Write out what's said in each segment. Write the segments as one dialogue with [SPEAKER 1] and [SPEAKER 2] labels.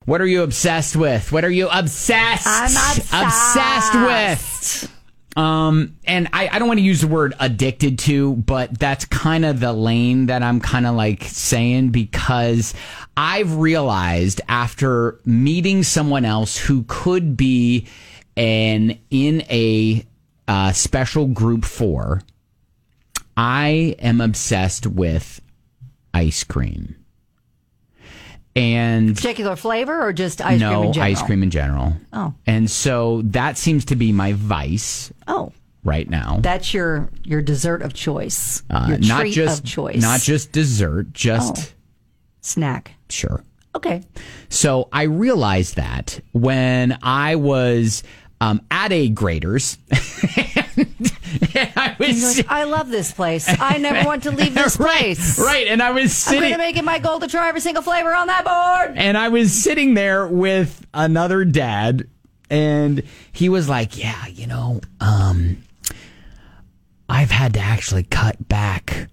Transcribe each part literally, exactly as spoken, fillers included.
[SPEAKER 1] What are you obsessed with? What are you obsessed?
[SPEAKER 2] I'm obsessed.
[SPEAKER 1] Obsessed with. Um, and I, I don't want to use the word addicted to, but that's kind of the lane that I'm kind of like saying, because I've realized after meeting someone else who could be an in a uh, special group four, I am obsessed with ice cream. And
[SPEAKER 2] particular flavor or just ice
[SPEAKER 1] no,
[SPEAKER 2] cream in general?
[SPEAKER 1] ice cream in general.
[SPEAKER 2] Oh.
[SPEAKER 1] And so that seems to be my vice.
[SPEAKER 2] Oh.
[SPEAKER 1] Right now.
[SPEAKER 2] That's your your dessert of choice.
[SPEAKER 1] Uh,
[SPEAKER 2] your
[SPEAKER 1] not
[SPEAKER 2] treat
[SPEAKER 1] just
[SPEAKER 2] of choice.
[SPEAKER 1] not just dessert, just
[SPEAKER 2] oh. snack.
[SPEAKER 1] Sure.
[SPEAKER 2] Okay.
[SPEAKER 1] So I realized that when I was um, at a Graders. I, was,
[SPEAKER 2] like, I love this place. I never want to leave this
[SPEAKER 1] right,
[SPEAKER 2] place.
[SPEAKER 1] Right, and I was sitting.
[SPEAKER 2] I'm going to make it my goal to try every single flavor on that board.
[SPEAKER 1] And I was sitting there with another dad, and he was like, "Yeah, you know, um, I've had to actually cut back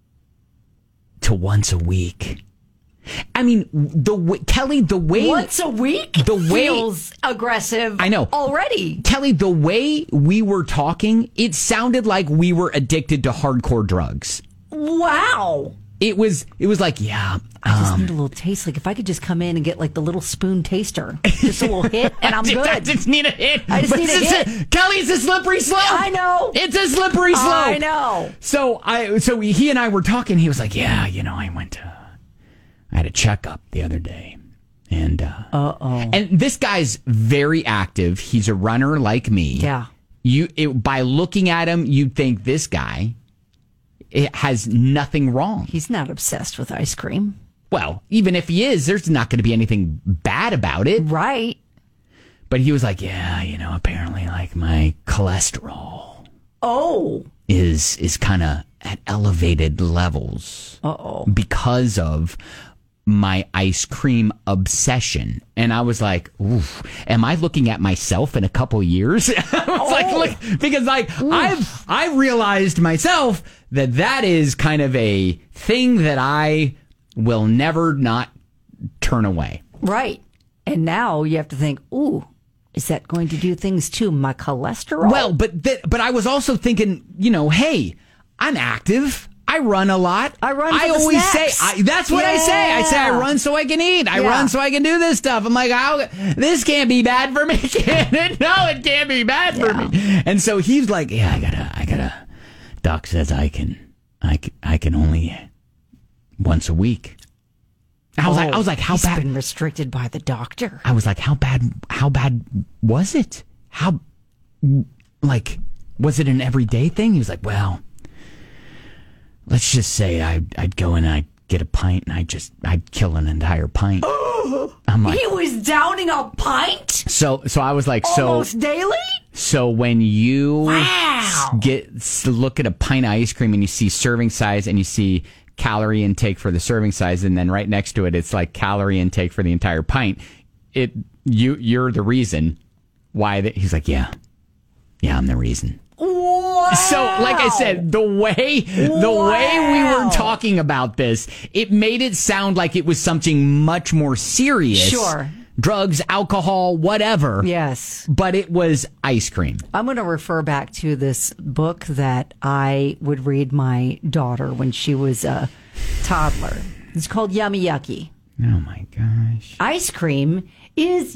[SPEAKER 1] to once a week." I mean, the way, Kelly, the way
[SPEAKER 2] once a week
[SPEAKER 1] the way,
[SPEAKER 2] feels aggressive.
[SPEAKER 1] I know
[SPEAKER 2] already.
[SPEAKER 1] Kelly, the way we were talking, it sounded like we were addicted to hardcore drugs.
[SPEAKER 2] Wow.
[SPEAKER 1] It was. It was like, yeah.
[SPEAKER 2] I just
[SPEAKER 1] um,
[SPEAKER 2] need a little taste. Like if I could just come in and get like the little spoon taster, just a little hit, and I'm good.
[SPEAKER 1] I just need a hit.
[SPEAKER 2] I just
[SPEAKER 1] but
[SPEAKER 2] need a hit.
[SPEAKER 1] A, Kelly, it's a slippery slope.
[SPEAKER 2] I know.
[SPEAKER 1] It's a slippery slope.
[SPEAKER 2] I know.
[SPEAKER 1] So I. So he and I were talking. He was like, yeah, you know, I went to. I had a checkup the other day, and uh,
[SPEAKER 2] uh-oh.
[SPEAKER 1] And this guy's very active. He's a runner like me.
[SPEAKER 2] Yeah.
[SPEAKER 1] You it, by looking at him, you'd think this guy it has nothing wrong.
[SPEAKER 2] He's not obsessed with ice cream.
[SPEAKER 1] Well, even if he is, there's not going to be anything bad about it,
[SPEAKER 2] right?
[SPEAKER 1] But he was like, yeah, you know, apparently, like my cholesterol.
[SPEAKER 2] Oh.
[SPEAKER 1] Is is kind of at elevated levels.
[SPEAKER 2] Uh-oh.
[SPEAKER 1] Because of my ice cream obsession. And I was like, oof, am I looking at myself in a couple years? I was oh. like, look, because like Oof. I've I realized myself that that is kind of a thing that I will never not turn away.
[SPEAKER 2] Right. And now you have to think, ooh, is that going to do things to my cholesterol?
[SPEAKER 1] Well, but th- but I was also thinking, you know, hey, I'm active. I run a lot.
[SPEAKER 2] I run.
[SPEAKER 1] I always
[SPEAKER 2] snacks.
[SPEAKER 1] say I, that's what yeah. I say. I say I run so I can eat. I yeah. run so I can do this stuff. I'm like, how this can't be bad for me, can it? No, it can't be bad yeah. for me. And so he's like, yeah, I gotta, I gotta. Doc says I can, I can, I can only once a week. I was oh, like, I was like, how
[SPEAKER 2] he's
[SPEAKER 1] bad?
[SPEAKER 2] Been restricted by the doctor.
[SPEAKER 1] I was like, how bad? How bad was it? How, like, was it an everyday thing? He was like, well. Let's just say I'd, I'd go in and I'd get a pint and I'd just, I'd kill an entire pint. I'm like,
[SPEAKER 2] he was downing a pint?
[SPEAKER 1] So, so I was like, so.
[SPEAKER 2] Almost daily?
[SPEAKER 1] So when you
[SPEAKER 2] wow.
[SPEAKER 1] get, look at a pint of ice cream and you see serving size and you see calorie intake for the serving size and then right next to it, it's like calorie intake for the entire pint. It, you, you're the reason why that, he's like, yeah, yeah, I'm the reason.
[SPEAKER 2] Wow.
[SPEAKER 1] So, like I said, the way the
[SPEAKER 2] wow.
[SPEAKER 1] way we were talking about this, it made it sound like it was something much more serious.
[SPEAKER 2] Sure.
[SPEAKER 1] Drugs, alcohol, whatever.
[SPEAKER 2] Yes.
[SPEAKER 1] But it was ice cream.
[SPEAKER 2] I'm going to refer back to this book that I would read my daughter when she was a toddler. It's called Yummy Yucky.
[SPEAKER 1] Oh, my gosh.
[SPEAKER 2] Ice cream is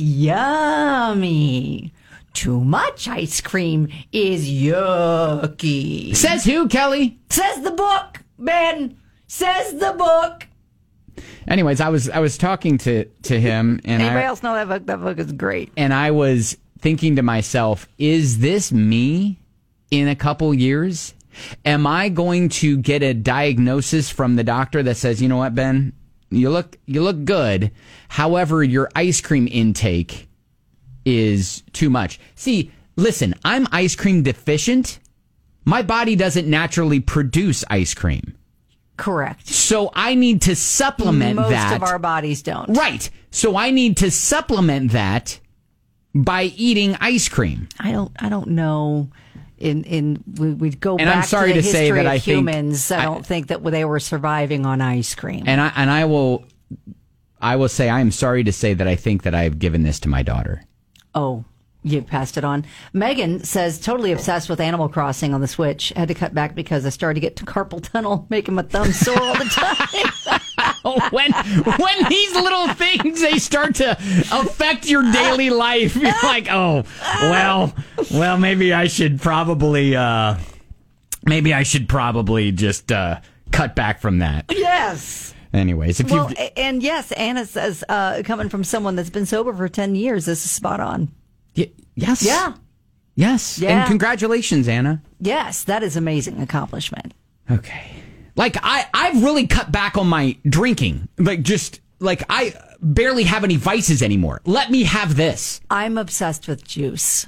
[SPEAKER 2] yummy. Too much ice cream is yucky.
[SPEAKER 1] Says who, Kelly?
[SPEAKER 2] Says the book, Ben. Says the book.
[SPEAKER 1] Anyways, I was I was talking to, to him, and
[SPEAKER 2] anybody
[SPEAKER 1] I,
[SPEAKER 2] else know that book? That book is great.
[SPEAKER 1] And I was thinking to myself, is this me in a couple years? Am I going to get a diagnosis from the doctor that says, you know what, Ben, you look you look good. However, your ice cream intake is too much. See, listen, I'm ice cream deficient. My body doesn't naturally produce ice cream.
[SPEAKER 2] Correct.
[SPEAKER 1] So I need to supplement
[SPEAKER 2] Most
[SPEAKER 1] that.
[SPEAKER 2] Most of our bodies don't.
[SPEAKER 1] Right. So I need to supplement that by eating ice cream.
[SPEAKER 2] I don't I don't know. In in we would go
[SPEAKER 1] and
[SPEAKER 2] back
[SPEAKER 1] I'm sorry
[SPEAKER 2] to the
[SPEAKER 1] to
[SPEAKER 2] history
[SPEAKER 1] say that
[SPEAKER 2] of
[SPEAKER 1] I
[SPEAKER 2] humans.
[SPEAKER 1] think,
[SPEAKER 2] I don't I, think that they were surviving on ice cream.
[SPEAKER 1] And I and I will I will say I am sorry to say that I think that I have given this to my daughter.
[SPEAKER 2] Oh, you passed it on. Megan says, totally obsessed with Animal Crossing on the Switch. Had to cut back because I started to get to carpal tunnel, making my thumb sore all the time.
[SPEAKER 1] when when these little things, they start to affect your daily life, you're like, oh, well, well, maybe I should probably, uh, maybe I should probably just uh, cut back from that.
[SPEAKER 2] Yes.
[SPEAKER 1] Anyways, if
[SPEAKER 2] well,
[SPEAKER 1] you
[SPEAKER 2] and yes, Anna says, uh, coming from someone that's been sober for ten years, this is spot on.
[SPEAKER 1] Y- yes.
[SPEAKER 2] Yeah.
[SPEAKER 1] Yes.
[SPEAKER 2] Yeah.
[SPEAKER 1] And congratulations, Anna.
[SPEAKER 2] Yes, that is amazing accomplishment.
[SPEAKER 1] Okay. Like, I, I've really cut back on my drinking. Like, just, like, I barely have any vices anymore. Let me have this.
[SPEAKER 2] I'm obsessed with juice.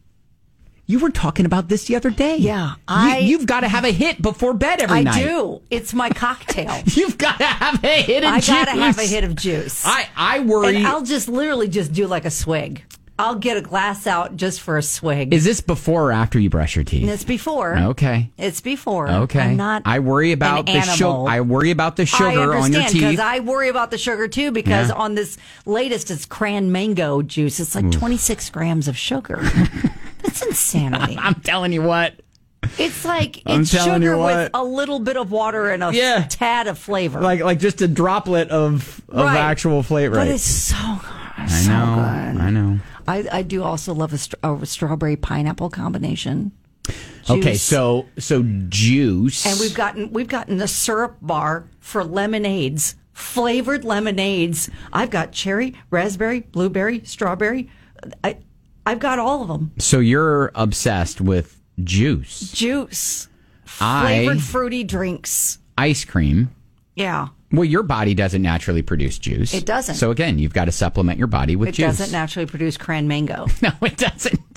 [SPEAKER 1] You were talking about this the other day.
[SPEAKER 2] Yeah. I,
[SPEAKER 1] you, you've got to have a hit before bed every
[SPEAKER 2] I
[SPEAKER 1] night.
[SPEAKER 2] I do. It's my cocktail.
[SPEAKER 1] You've got to have a hit of
[SPEAKER 2] I
[SPEAKER 1] juice.
[SPEAKER 2] I got to have a hit of juice.
[SPEAKER 1] I, I worry.
[SPEAKER 2] And I'll just literally just do like a swig. I'll get a glass out just for a swig.
[SPEAKER 1] Is this before or after you brush your teeth?
[SPEAKER 2] It's before.
[SPEAKER 1] Okay.
[SPEAKER 2] It's before.
[SPEAKER 1] Okay.
[SPEAKER 2] I'm not
[SPEAKER 1] I worry about the sugar. I worry about the sugar on your teeth.
[SPEAKER 2] Because I worry about the sugar too. Because
[SPEAKER 1] Yeah.
[SPEAKER 2] on this latest, it's cran mango juice. It's like
[SPEAKER 1] Oof.
[SPEAKER 2] twenty-six grams of sugar. That's insanity.
[SPEAKER 1] I'm telling you what.
[SPEAKER 2] It's like
[SPEAKER 1] I'm
[SPEAKER 2] it's
[SPEAKER 1] telling
[SPEAKER 2] sugar
[SPEAKER 1] you what.
[SPEAKER 2] with a little bit of water and a
[SPEAKER 1] Yeah.
[SPEAKER 2] tad of flavor.
[SPEAKER 1] Like like just a droplet of of
[SPEAKER 2] Right.
[SPEAKER 1] actual flavor.
[SPEAKER 2] But
[SPEAKER 1] Right.
[SPEAKER 2] it's so good.
[SPEAKER 1] I
[SPEAKER 2] so
[SPEAKER 1] know.
[SPEAKER 2] good.
[SPEAKER 1] I know.
[SPEAKER 2] I, I do also love a, str- a strawberry pineapple combination.
[SPEAKER 1] Okay,
[SPEAKER 2] Juice.
[SPEAKER 1] so so juice.
[SPEAKER 2] And we've gotten we've gotten the syrup bar for lemonades, flavored lemonades. I've got cherry, raspberry, blueberry, strawberry. I I've got all of them.
[SPEAKER 1] So you're obsessed with juice,
[SPEAKER 2] Juice,
[SPEAKER 1] I-
[SPEAKER 2] flavored fruity drinks.
[SPEAKER 1] ice cream.
[SPEAKER 2] Yeah,
[SPEAKER 1] Well, your body doesn't naturally produce juice.
[SPEAKER 2] It doesn't.
[SPEAKER 1] So again, you've got to supplement your body with
[SPEAKER 2] it
[SPEAKER 1] juice.
[SPEAKER 2] doesn't naturally produce cran mango.
[SPEAKER 1] No, it doesn't.